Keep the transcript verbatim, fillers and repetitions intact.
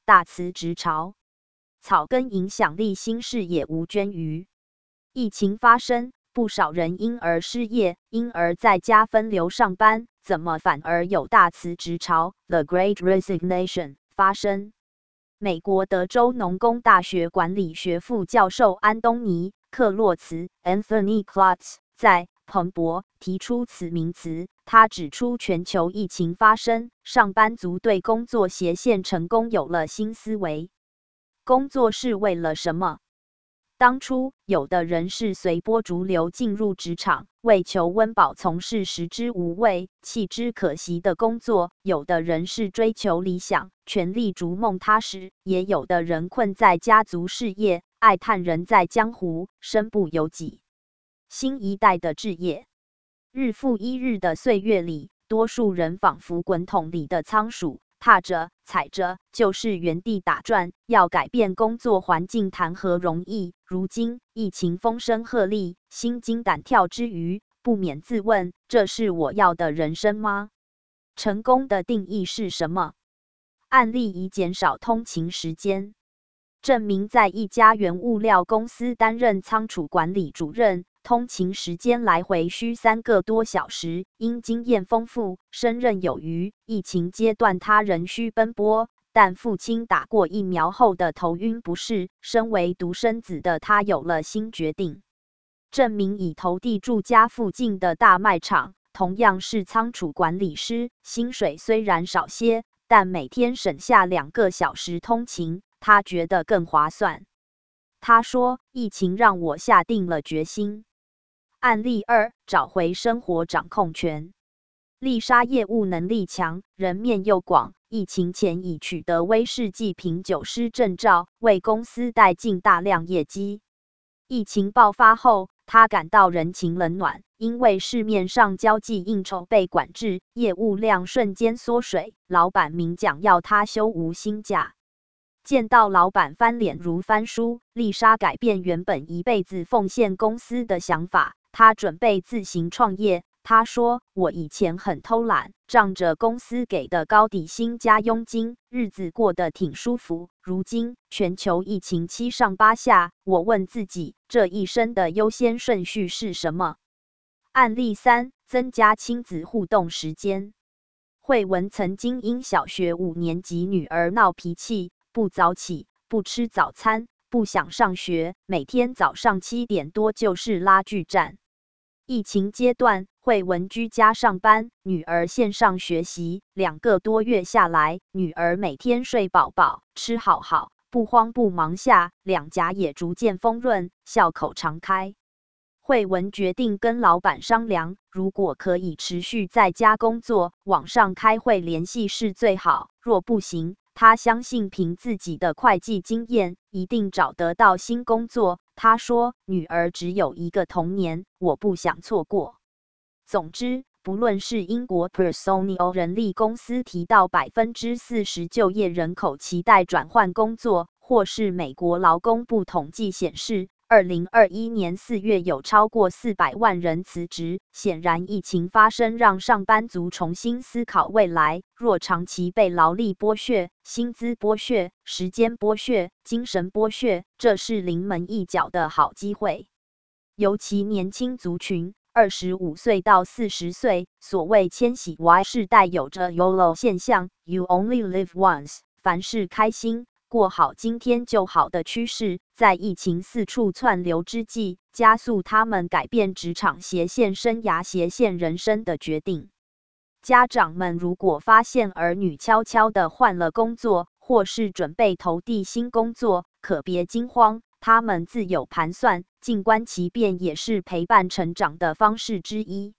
大辞职潮。草根影响力新事也无捐于疫情发生，不少人因而失业，因而在家分流上班，怎么反而有大辞职潮 （The Great Resignation） 发生？美国德州农工大学管理学副教授安东尼·克洛茨 （Anthony Klotz） 在彭博提出此名词。他指出，全球疫情发生，上班族对工作斜线成功有了新思维。工作是为了什么？当初，有的人是随波逐流进入职场，为求温饱从事食之无味、弃之可惜的工作；有的人是追求理想，全力逐梦踏实；也有的人困在家族事业，哀叹人在江湖，身不由己。新一代的志业，日复一日的岁月里，多数人仿佛滚筒里的仓鼠，踏着踩着就是原地打转，要改变工作环境谈何容易？如今疫情风声鹤唳，心惊胆跳之余，不免自问：这是我要的人生吗？成功的定义是什么？案例以减少通勤时间。证明在一家原物料公司担任仓储管理主任，通勤时间来回需三个多小时，因经验丰富，胜任有余。疫情阶段他仍需奔波，但父亲打过疫苗后的头晕不适，身为独生子的他有了新决定。证明以投递住家附近的大卖场，同样是仓储管理师，薪水虽然少些，但每天省下两个小时通勤，他觉得更划算。他说：“疫情让我下定了决心。”案例二：找回生活掌控权。丽莎业务能力强，人面又广，疫情前已取得威士忌品酒师证照，为公司带进大量业绩。疫情爆发后，她感到人情冷暖，因为市面上交际应酬被管制，业务量瞬间缩水，老板明讲要她休无薪假。见到老板翻脸如翻书，丽莎改变原本一辈子奉献公司的想法，她准备自行创业。她说：“我以前很偷懒，仗着公司给的高底薪加佣金，日子过得挺舒服。如今全球疫情七上八下，我问自己，这一生的优先顺序是什么？”案例三：增加亲子互动时间。慧文曾经因小学五年级女儿闹脾气，不早起，不吃早餐，不想上学，每天早上七点多就是拉锯战。疫情阶段，慧文居家上班，女儿线上学习，两个多月下来，女儿每天睡饱饱，吃好好，不慌不忙下，两颊也逐渐丰润，笑口常开。慧文决定跟老板商量，如果可以持续在家工作，网上开会联系是最好，若不行，他相信凭自己的会计经验，一定找得到新工作。他说：“女儿只有一个童年，我不想错过。”总之，不论是英国 Personal 人力公司提到百分之四十就业人口期待转换工作，或是美国劳工部统计显示，二零二一年四月有超过四百万人辞职。显然，疫情发生让上班族重新思考未来。若长期被劳力剥削、薪资剥削、时间剥削、精神剥削，这是临门一脚的好机会。尤其年轻族群，二十五岁到四十岁，所谓千禧 Y 世代有着 YOLO 现象 ，You only live once， 凡事开心。过好今天就好的趋势，在疫情四处窜流之际，加速他们改变职场斜线生涯、斜线人生的决定。家长们如果发现儿女悄悄地换了工作，或是准备投递新工作，可别惊慌，他们自有盘算，静观其变也是陪伴成长的方式之一。